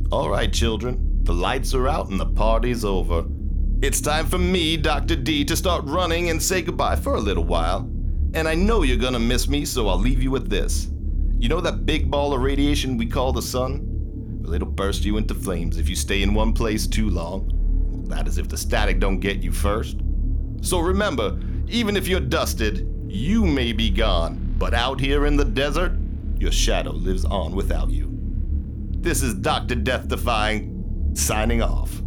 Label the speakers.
Speaker 1: All right, children, the lights are out and the party's over. It's time for me, Dr. D, to start running and say goodbye for a little while. And I know you're gonna miss me, so I'll leave you with this. You know that big ball of radiation we call the sun? Well, it'll burst you into flames if you stay in one place too long. That is if the static don't get you first. So remember, even if you're dusted, you may be gone, but out here in the desert, your shadow lives on without you. This is Dr. Death Defying, signing off.